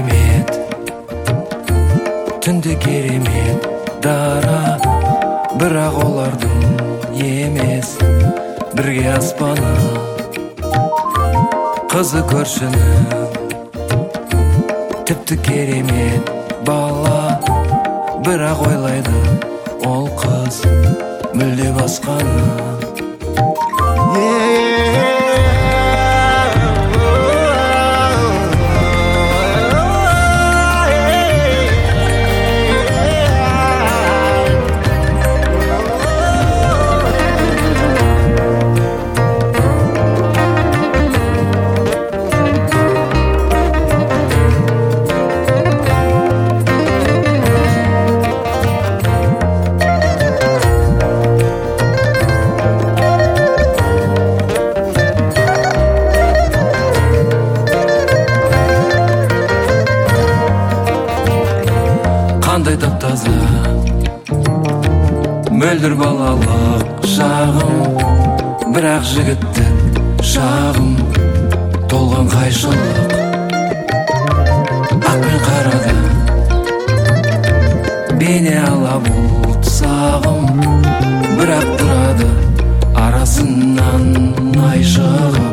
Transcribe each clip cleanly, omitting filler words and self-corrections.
керемет, түнде керемет дара, бірақ олардың емес бірге аспаны. Қызы көршінің тіпті керемет бала, бірақ ойлайды ол қыз мүлде басқаны. Қандай таптаза мөлдір балалық шағым, бірақ жігіттік шағым толған қайшылық. Ақ пен қарада бейне ала бұлт сағым, бірақ тұрады арасынан ай шығып.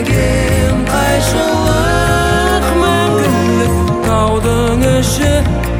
Таудың іші